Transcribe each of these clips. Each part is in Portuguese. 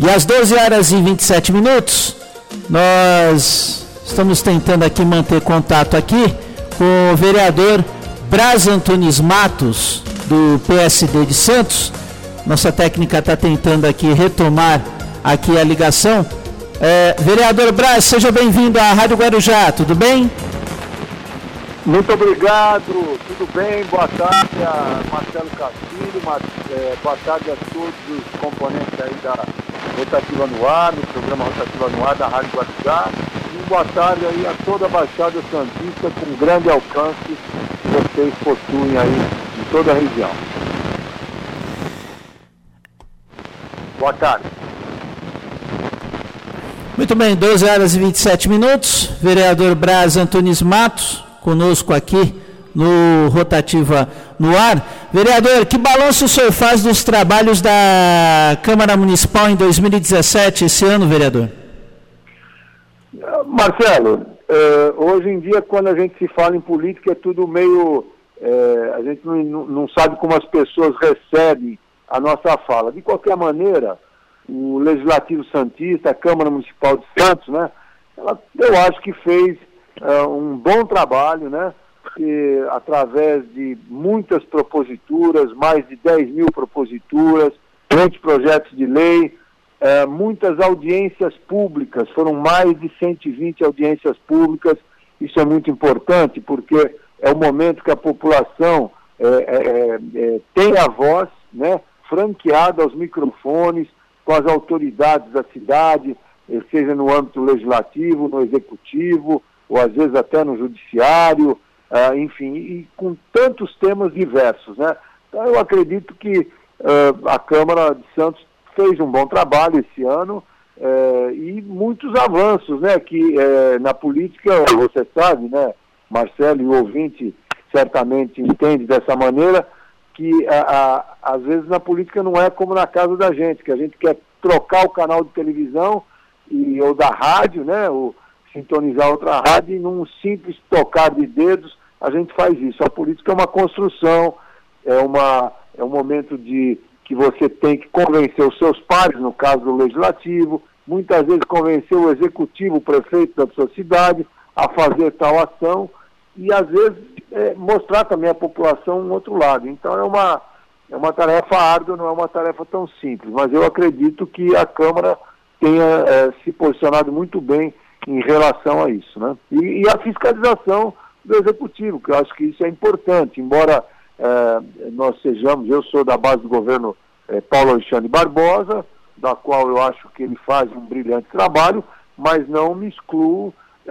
E às 12 horas e 27 minutos, nós estamos tentando aqui manter contato aqui com o vereador Braz Antunes Matos, do PSD de Santos. Nossa técnica está tentando aqui retomar aqui a ligação. Vereador Braz, seja bem-vindo à Rádio Guarujá, tudo bem? Muito obrigado, tudo bem? Boa tarde a Marcelo Castilho, boa tarde a todos os componentes aí da Rotativa no Ar, no programa Rotativa no Ar da Rádio Guarujá, e boa tarde aí a toda a Baixada Santista com grande alcance que vocês possuem aí em toda a região. Boa tarde. Muito bem, 12 horas e 27 minutos, vereador Braz Antunes Matos, conosco aqui no Rotativa no Ar. Vereador, que balanço o senhor faz dos trabalhos da Câmara Municipal em 2017, esse ano, vereador? Marcelo, hoje em dia, quando a gente se fala em política, é tudo meio... a gente não sabe como as pessoas recebem a nossa fala. De qualquer maneira, o Legislativo Santista, a Câmara Municipal de Santos, né, eu acho que fez um bom trabalho, né, que, através de muitas proposituras, mais de 10 mil proposituras, 20 projetos de lei, muitas audiências públicas, foram mais de 120 audiências públicas. Isso é muito importante, porque é o momento que a população tem a voz, né, franqueada aos microfones, com as autoridades da cidade, seja no âmbito legislativo, no executivo, ou às vezes até no judiciário, enfim, e com tantos temas diversos, né? Então eu acredito que a Câmara de Santos fez um bom trabalho esse ano, e muitos avanços, né? Que na política, você sabe, né, Marcelo, e o ouvinte certamente entende dessa maneira, que às vezes na política não é como na casa da gente, que a gente quer trocar o canal de televisão ou da rádio, né, ou sintonizar outra rádio, e num simples tocar de dedos a gente faz isso. A política é uma construção, é um momento que você tem que convencer os seus pares, no caso do Legislativo, muitas vezes convencer o Executivo, o prefeito da sua cidade, a fazer tal ação, e às vezes mostrar também à população um outro lado. Então é uma tarefa árdua, não é uma tarefa tão simples, mas eu acredito que a Câmara tenha se posicionado muito bem em relação a isso, né? E a fiscalização do Executivo, que eu acho que isso é importante, embora eu sou da base do governo Paulo Alexandre Barbosa, da qual eu acho que ele faz um brilhante trabalho, mas não me excluo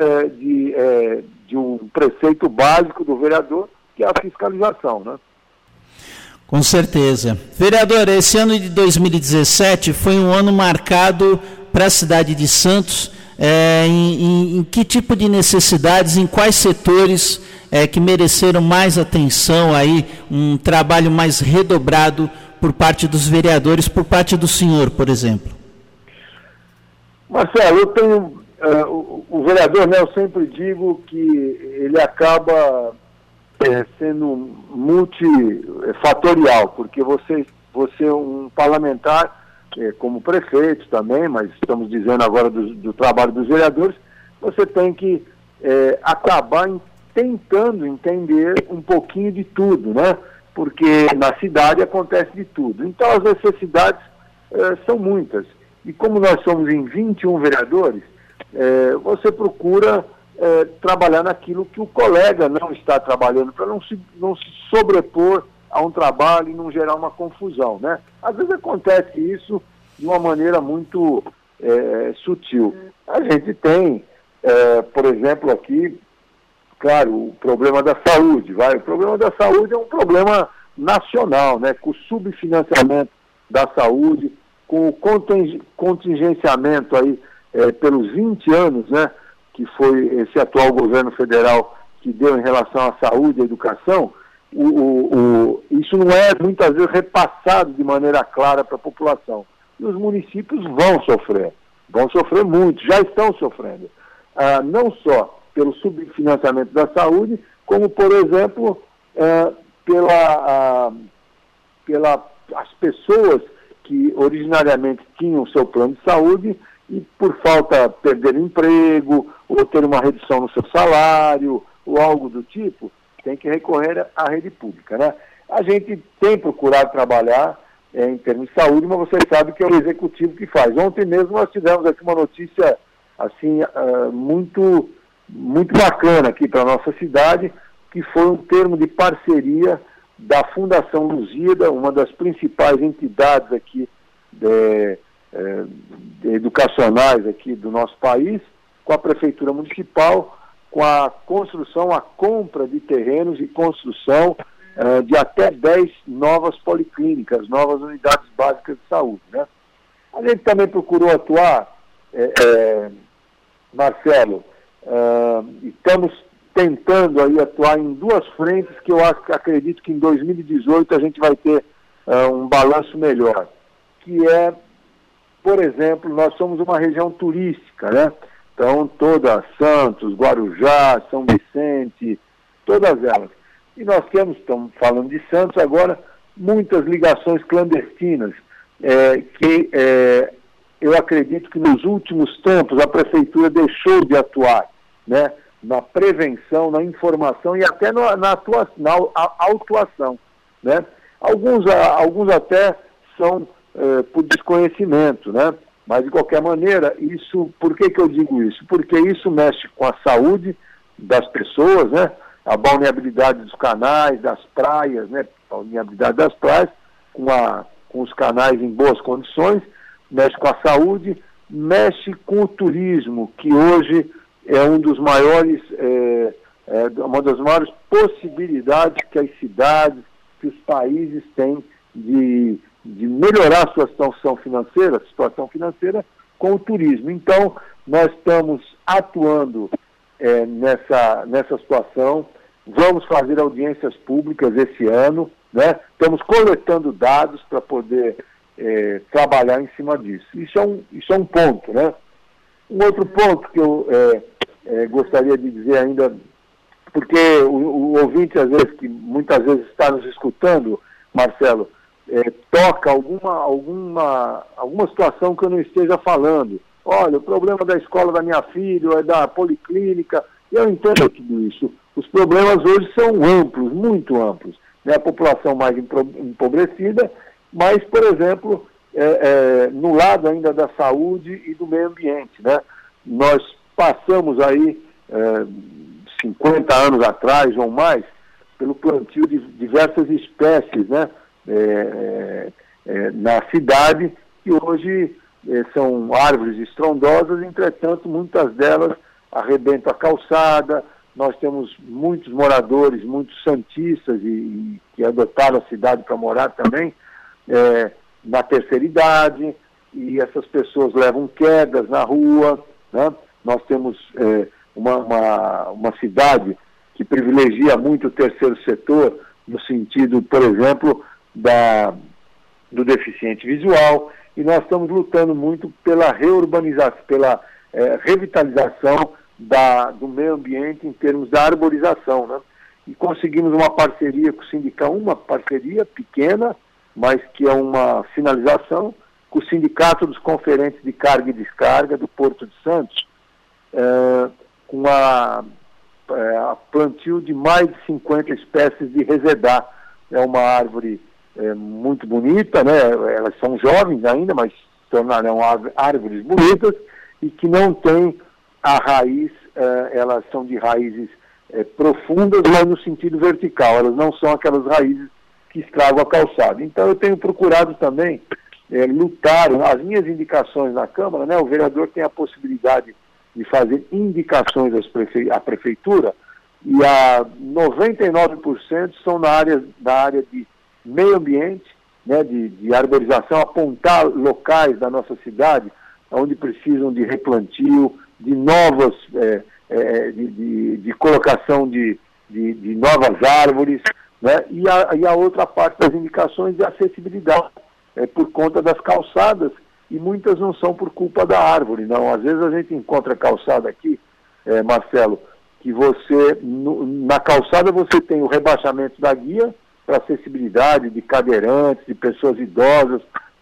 de um preceito básico do vereador, que é a fiscalização, né? Com certeza. Vereador, esse ano de 2017 foi um ano marcado para a cidade de Santos. Em que tipo de necessidades, em quais setores que mereceram mais atenção aí, um trabalho mais redobrado por parte dos vereadores, por parte do senhor, por exemplo? Marcelo, eu tenho... o vereador, né, eu sempre digo que ele acaba sendo multifatorial, porque você é um parlamentar, como prefeito também, mas estamos dizendo agora do trabalho dos vereadores, você tem que acabar tentando entender um pouquinho de tudo, né? Porque na cidade acontece de tudo. Então as necessidades são muitas. E como nós somos em 21 vereadores, você procura trabalhar naquilo que o colega não está trabalhando, para não se sobrepor a um trabalho e não gerar uma confusão, né? Às vezes acontece isso de uma maneira muito sutil. A gente tem, por exemplo, aqui, claro, o problema da saúde. O problema da saúde é um problema nacional, né? Com o subfinanciamento da saúde, com o contingenciamento aí pelos 20 anos, né, que foi esse atual governo federal que deu em relação à saúde e à educação, isso não é muitas vezes repassado de maneira clara para a população. E os municípios vão sofrer muito, já estão sofrendo. Não só pelo subfinanciamento da saúde, como, por exemplo, pelas pessoas que originariamente tinham o seu plano de saúde e por falta perder emprego, ou ter uma redução no seu salário, ou algo do tipo, tem que recorrer à rede pública, né? A gente tem procurado trabalhar em termos de saúde, mas você sabe que é o executivo que faz. Ontem mesmo nós tivemos aqui uma notícia assim, muito, muito bacana aqui para a nossa cidade, que foi um termo de parceria da Fundação Lusíada, uma das principais entidades aqui educacionais aqui do nosso país, com a Prefeitura Municipal, com a construção, a compra de terrenos e construção de até 10 novas policlínicas, novas unidades básicas de saúde, né? A gente também procurou atuar, Marcelo, estamos tentando aí atuar em duas frentes que eu acredito que em 2018 a gente vai ter um balanço melhor, que é, por exemplo, nós somos uma região turística, né? Então, toda Santos, Guarujá, São Vicente, todas elas. E nós temos, estamos falando de Santos agora, muitas ligações clandestinas, que eu acredito que nos últimos tempos a Prefeitura deixou de atuar, né, na prevenção, na informação e até na autuação, né? Alguns até são por desconhecimento, né? Mas, de qualquer maneira, isso, por que eu digo isso? Porque isso mexe com a saúde das pessoas, né? A balneabilidade dos canais, das praias, né? A balneabilidade das praias, com os canais em boas condições, mexe com a saúde, mexe com o turismo, que hoje é um dos maiores, uma das maiores possibilidades que as cidades, que os países têm de melhorar a sua situação financeira com o turismo. Então, nós estamos atuando nessa situação, vamos fazer audiências públicas esse ano, né? Estamos coletando dados para poder trabalhar em cima disso. Isso é um ponto, né? Um outro ponto que eu gostaria de dizer ainda, porque o ouvinte, às vezes, que muitas vezes está nos escutando, Marcelo, toca alguma situação que eu não esteja falando. Olha, o problema da escola da minha filha, é da policlínica, eu entendo tudo isso. Os problemas hoje são amplos, muito amplos, né? A população mais empobrecida, mas, por exemplo, no lado ainda da saúde e do meio ambiente, né? Nós passamos aí 50 anos atrás ou mais pelo plantio de diversas espécies, né? Na cidade, que hoje são árvores estrondosas, entretanto, muitas delas arrebentam a calçada. Nós temos muitos moradores, muitos santistas, e que adotaram a cidade para morar também, na terceira idade, e essas pessoas levam quedas na rua, né? Nós temos uma cidade que privilegia muito o terceiro setor, no sentido, por exemplo, do deficiente visual, e nós estamos lutando muito pela reurbanização, pela revitalização do meio ambiente em termos da arborização, né? E conseguimos uma parceria com o sindicato, uma parceria pequena, mas que é uma finalização, com o Sindicato dos Conferentes de Carga e Descarga do Porto de Santos, com a plantio de mais de 50 espécies de resedá. É uma árvore muito bonita, né? Elas são jovens ainda, mas tornarão árvores bonitas e que não têm a raiz, elas são de raízes profundas, mas no sentido vertical. Elas não são aquelas raízes que estragam a calçada. Então eu tenho procurado também lutar, as minhas indicações na Câmara, né? O vereador tem a possibilidade de fazer indicações à Prefeitura, e a 99% são na área de meio ambiente, né, de arborização, apontar locais da nossa cidade onde precisam de replantio, de novas, de colocação de novas árvores, né, e a outra parte das indicações de acessibilidade, por conta das calçadas, e muitas não são por culpa da árvore, não. Às vezes a gente encontra calçada aqui, Marcelo, que na calçada você tem o rebaixamento da guia para acessibilidade de cadeirantes, de pessoas idosas,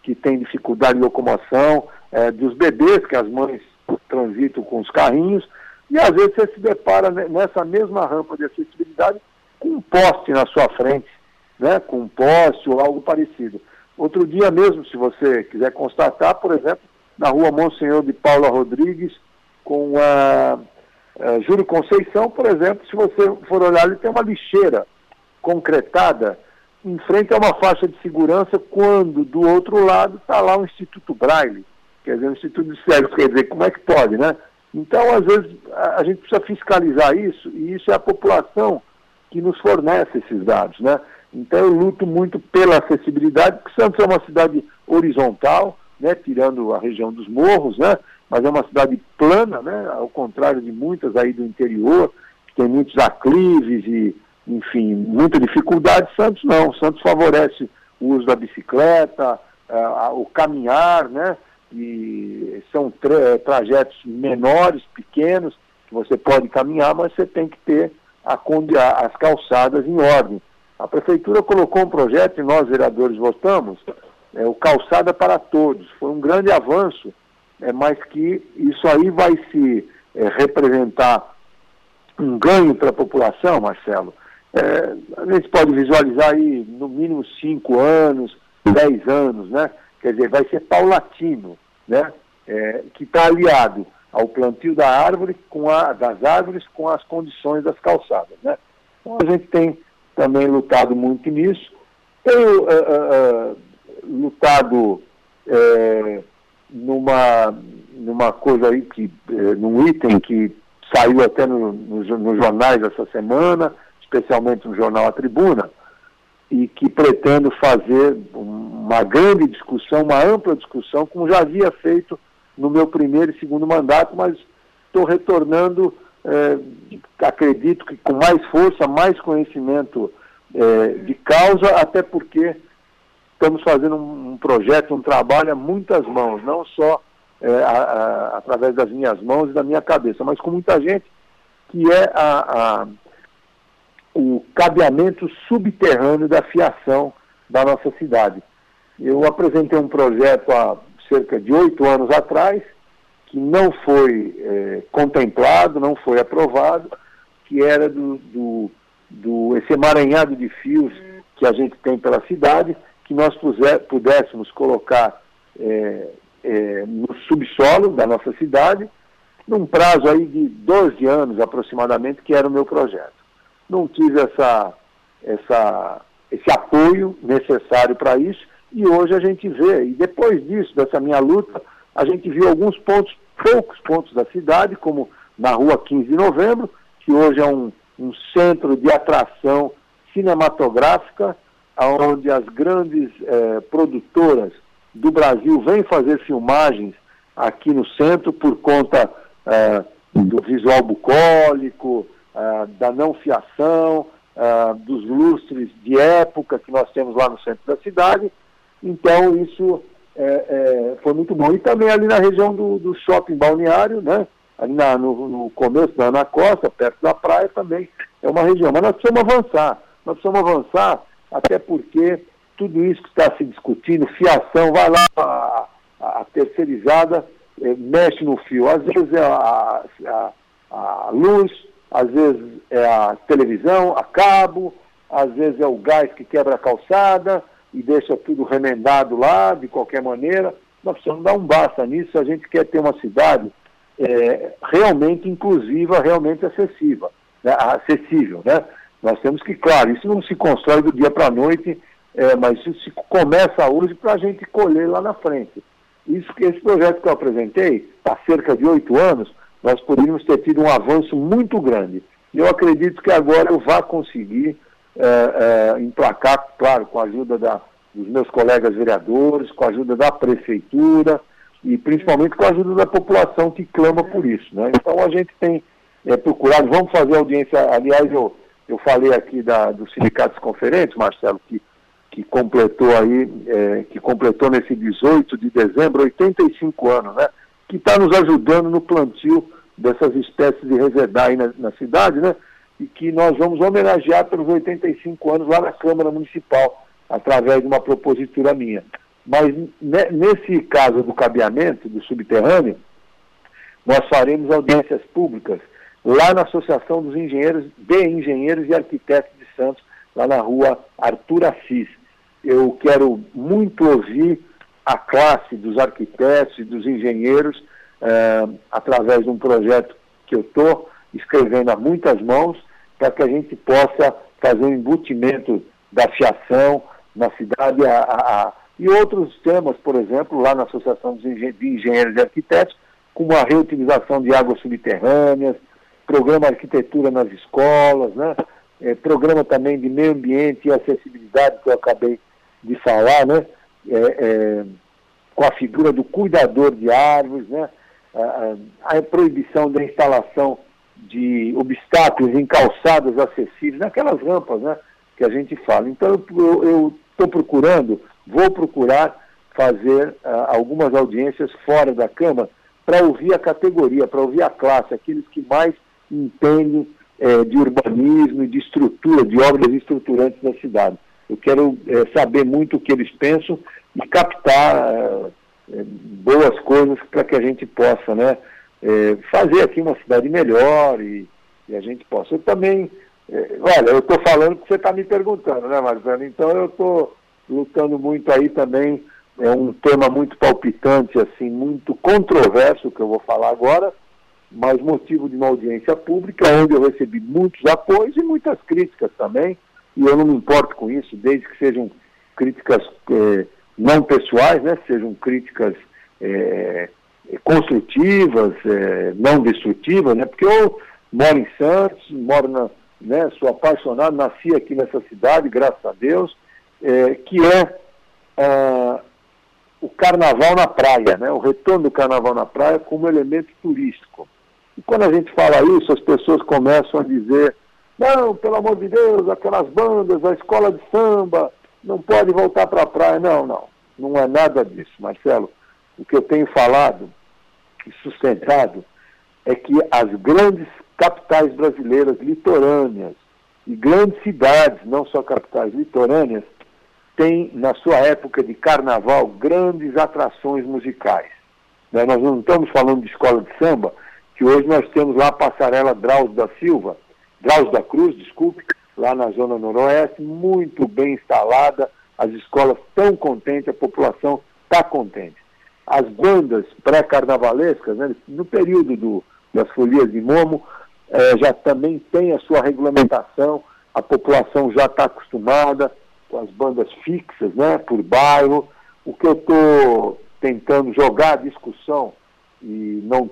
que têm dificuldade de locomoção, dos bebês que as mães transitam com os carrinhos, e às vezes você se depara nessa mesma rampa de acessibilidade com um poste na sua frente, né, com um poste ou algo parecido. Outro dia mesmo, se você quiser constatar, por exemplo, na rua Monsenhor de Paula Rodrigues, com a Júlio Conceição, por exemplo, se você for olhar, ele tem uma lixeira concretada em frente a uma faixa de segurança, quando do outro lado está lá o Instituto Braille, quer dizer, o Instituto de Cegos, quer dizer, como é que pode, né? Então, às vezes, a gente precisa fiscalizar isso, e isso é a população que nos fornece esses dados, né? Então, eu luto muito pela acessibilidade, porque Santos é uma cidade horizontal, né, tirando a região dos morros, né, mas é uma cidade plana, né, ao contrário de muitas aí do interior, que tem muitos aclives e, enfim, muita dificuldade. Santos não, Santos favorece o uso da bicicleta, o caminhar, né, e são trajetos menores, pequenos, que você pode caminhar, mas você tem que ter as calçadas em ordem. A Prefeitura colocou um projeto, e nós, vereadores, votamos, o Calçada para Todos. Foi um grande avanço, mas que isso aí vai se representar um ganho para a população, Marcelo. A gente pode visualizar aí, no mínimo 5 anos, 10 anos, né? Quer dizer, vai ser paulatino, né? Que está aliado ao plantio das árvores com as condições das calçadas, né? Então a gente tem também lutado muito nisso. Tenho lutado numa coisa aí, num item que saiu até nos jornais essa semana, especialmente no jornal A Tribuna, e que pretendo fazer uma grande discussão, uma ampla discussão, como já havia feito no meu primeiro e segundo mandato, mas estou retornando, acredito que com mais força, mais conhecimento de causa, até porque estamos fazendo um projeto, um trabalho a muitas mãos, não só através das minhas mãos e da minha cabeça, mas com muita gente, que é o cabeamento subterrâneo da fiação da nossa cidade. Eu apresentei um projeto há cerca de 8 anos atrás, que não foi contemplado, não foi aprovado, que era esse emaranhado de fios que a gente tem pela cidade, que nós pudéssemos colocar no subsolo da nossa cidade, num prazo aí de 12 anos aproximadamente, que era o meu projeto. Não tive esse apoio necessário para isso, e hoje a gente vê, e depois disso, dessa minha luta, a gente viu poucos pontos da cidade, como na rua 15 de novembro, que hoje é um centro de atração cinematográfica, onde as grandes produtoras do Brasil vêm fazer filmagens aqui no centro por conta do visual bucólico, da não fiação, dos lustres de época que nós temos lá no centro da cidade. Então isso foi muito bom. E também ali na região do shopping balneário, né? Ali no começo da Ana Costa, perto da praia, também é uma região. Mas nós precisamos avançar, até porque tudo isso que está se discutindo, fiação, vai lá, a terceirizada mexe no fio. Às vezes é a luz, às vezes é a televisão, a cabo, às vezes é o gás que quebra a calçada e deixa tudo remendado lá, de qualquer maneira. Nós precisamos dar um basta nisso se a gente quer ter uma cidade realmente inclusiva, realmente acessível, né? Nós temos que, claro, isso não se constrói do dia para a noite, mas isso se começa hoje para a gente colher lá na frente. Esse projeto que eu apresentei, há cerca de 8 anos, nós poderíamos ter tido um avanço muito grande. E eu acredito que agora eu vá conseguir emplacar, claro, com a ajuda dos meus colegas vereadores, com a ajuda da prefeitura e principalmente com a ajuda da população que clama por isso, né? Então a gente tem procurado, vamos fazer audiência, aliás, eu falei aqui do Sindicato dos Conferentes, Marcelo, que completou nesse 18 de dezembro 85 anos, né? Que está nos ajudando no plantio dessas espécies de resedar aí na cidade, né? E que nós vamos homenagear pelos 85 anos lá na Câmara Municipal, através de uma propositura minha. Mas nesse caso do cabeamento, do subterrâneo, nós faremos audiências públicas lá na Associação dos Engenheiros e Arquitetos de Santos, lá na rua Arthur Assis. Eu quero muito ouvir a classe dos arquitetos e dos engenheiros através de um projeto que eu estou escrevendo a muitas mãos, para que a gente possa fazer um embutimento da fiação na cidade e outros temas, por exemplo, lá na Associação de Engenheiros e Arquitetos, como a reutilização de águas subterrâneas, programa Arquitetura nas escolas, né? Programa também de meio ambiente e acessibilidade, que eu acabei de falar, né? Com a figura do cuidador de árvores, né? A proibição da instalação de obstáculos em calçadas acessíveis, naquelas rampas, né, que a gente fala. Então eu vou procurar fazer algumas audiências fora da Câmara para ouvir a categoria, para ouvir a classe, aqueles que mais entendem de urbanismo e de estrutura, de obras estruturantes da cidade. Eu quero saber muito o que eles pensam e captar boas coisas para que a gente possa, né, fazer aqui uma cidade melhor e a gente possa. Eu também, olha, eu estou falando que você está me perguntando, né, Marcelo? Então eu estou lutando muito aí também, é um tema muito palpitante, assim, muito controverso, que eu vou falar agora, mas motivo de uma audiência pública, onde eu recebi muitos apoios e muitas críticas também, e eu não me importo com isso, desde que sejam críticas não pessoais, né, sejam críticas construtivas, não destrutivas, né, porque eu moro em Santos, sou apaixonado, nasci aqui nessa cidade, graças a Deus, que o carnaval na praia, né, o retorno do carnaval na praia como elemento turístico. E quando a gente fala isso, as pessoas começam a dizer, não, pelo amor de Deus, aquelas bandas, a escola de samba, não pode voltar para a praia. Não é nada disso, Marcelo. O que eu tenho falado e sustentado é que as grandes capitais brasileiras litorâneas e grandes cidades, não só capitais litorâneas, têm, na sua época de carnaval, grandes atrações musicais. Nós não estamos falando de escola de samba, que hoje nós temos lá a passarela Drauzio da Cruz, lá na Zona Noroeste, muito bem instalada, as escolas estão contentes, a população está contente. As bandas pré-carnavalescas, né, no período das folias de Momo, já também tem a sua regulamentação, a população já está acostumada com as bandas fixas, né, por bairro. O que eu estou tentando jogar a discussão, e não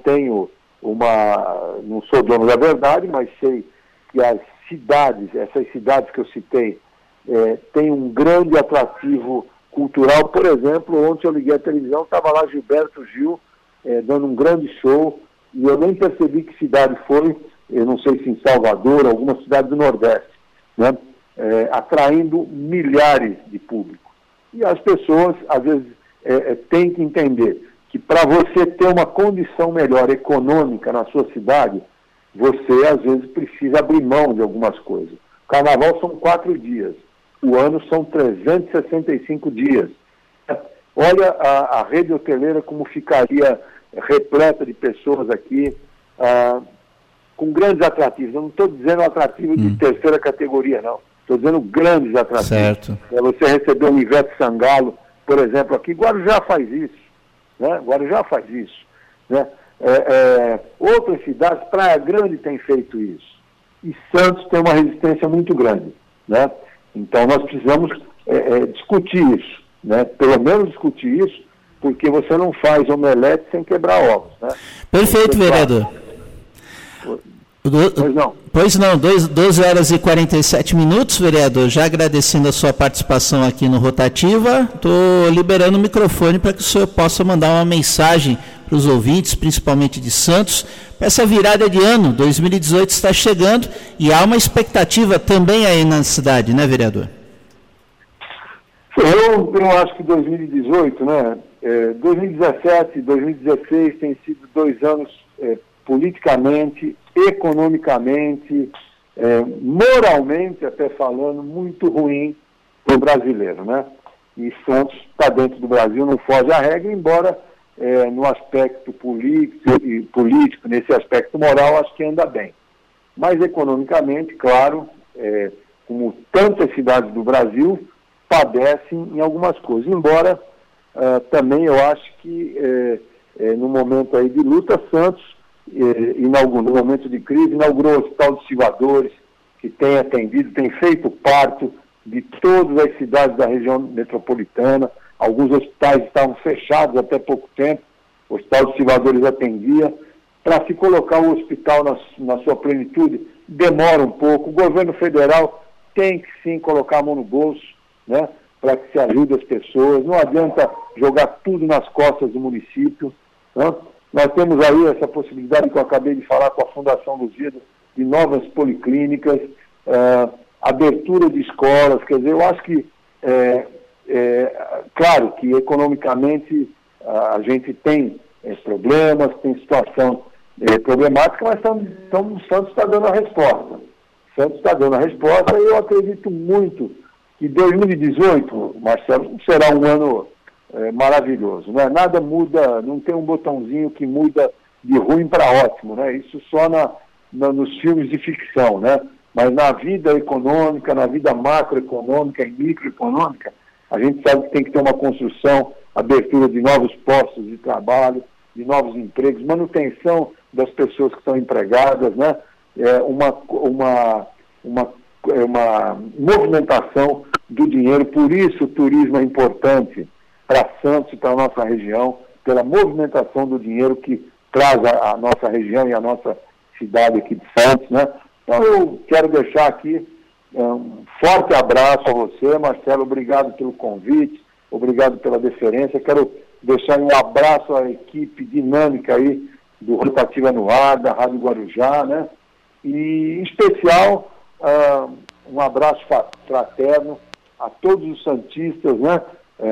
sou dono da verdade, mas sei que essas cidades que eu citei, têm um grande atrativo cultural. Por exemplo, ontem eu liguei a televisão, estava lá Gilberto Gil, dando um grande show, e eu nem percebi que cidade foi, eu não sei se em Salvador, alguma cidade do Nordeste, né? Atraindo milhares de público. E as pessoas, às vezes, têm que entender que para você ter uma condição melhor econômica na sua cidade, você, às vezes, precisa abrir mão de algumas coisas. O carnaval são 4 dias, o ano são 365 dias. Olha a rede hoteleira como ficaria repleta de pessoas aqui, com grandes atrativos. Eu não estou dizendo atrativo de terceira categoria, não. Estou dizendo grandes atrativos. Certo. Você recebeu o Ivete Sangalo, por exemplo, aqui. Guarujá faz isso. Né? Guarujá faz isso. Né? Outras cidades, Praia Grande tem feito isso. E Santos tem uma resistência muito grande. Né? Então nós precisamos discutir isso. Né? Pelo menos discutir isso, porque você não faz omelete sem quebrar ovos. Né? Perfeito, vereador. Pois não, 12 horas e 47 minutos, vereador. Já agradecendo a sua participação aqui no Rotativa, estou liberando o microfone para que o senhor possa mandar uma mensagem para os ouvintes, principalmente de Santos, para essa virada de ano. 2018 está chegando e há uma expectativa também aí na cidade, né, vereador? Eu acho que 2018, né? 2017 e 2016 têm sido 2 anos politicamente, economicamente, moralmente até falando, muito ruim para o brasileiro, né? e Santos está dentro do Brasil, não foge à regra, embora no aspecto político, nesse aspecto moral, acho que anda bem. Mas economicamente, claro, como tantas cidades do Brasil, padecem em algumas coisas, embora também eu acho que no momento aí de luta, Santos, no momento de crise, inaugurou o Hospital dos Silvadores, que tem atendido, tem feito parto de todas as cidades da região metropolitana. Alguns hospitais estavam fechados até pouco tempo, o Hospital dos Silvadores atendia. Para se colocar o hospital na sua plenitude, demora um pouco. O governo federal tem que sim colocar a mão no bolso, né, para que se ajude as pessoas. Não adianta jogar tudo nas costas do município, né? Nós temos aí essa possibilidade que eu acabei de falar com a Fundação Lusíada, de novas policlínicas, abertura de escolas. Quer dizer, eu acho que, claro que economicamente a gente tem problemas, tem situação problemática, mas o Santos está dando a resposta. O Santos está dando a resposta e eu acredito muito que 2018, Marcelo, será um ano maravilhoso, né? Nada muda, não tem um botãozinho que muda de ruim para ótimo, né? Isso só nos filmes de ficção, né? Mas na vida econômica, na vida macroeconômica e microeconômica, a gente sabe que tem que ter uma construção, abertura de novos postos de trabalho, de novos empregos, manutenção das pessoas que estão empregadas, né? Uma movimentação do dinheiro. Por isso o turismo é importante para Santos e para a nossa região, pela movimentação do dinheiro que traz a nossa região e a nossa cidade aqui de Santos, né? Então eu quero deixar aqui um forte abraço a você, Marcelo, obrigado pelo convite, obrigado pela deferência. Quero deixar um abraço à equipe dinâmica aí do Rotativa no Ar, da Rádio Guarujá, né? E em especial um abraço fraterno a todos os santistas, né?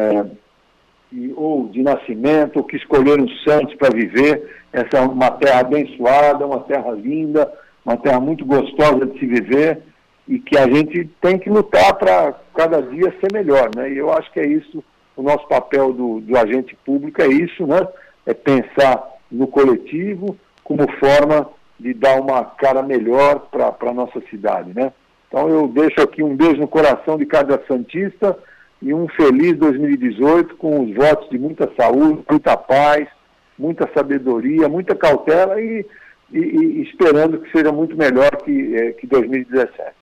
Ou de nascimento, ou que escolheram Santos para viver. Essa é uma terra abençoada, uma terra linda, uma terra muito gostosa de se viver e que a gente tem que lutar para cada dia ser melhor, né? E eu acho que é isso, o nosso papel do agente público é isso, né? É pensar no coletivo como forma de dar uma cara melhor para a nossa cidade, né? Então eu deixo aqui um beijo no coração de cada santista e um feliz 2018 com os votos de muita saúde, muita paz, muita sabedoria, muita cautela e esperando que seja muito melhor que 2017.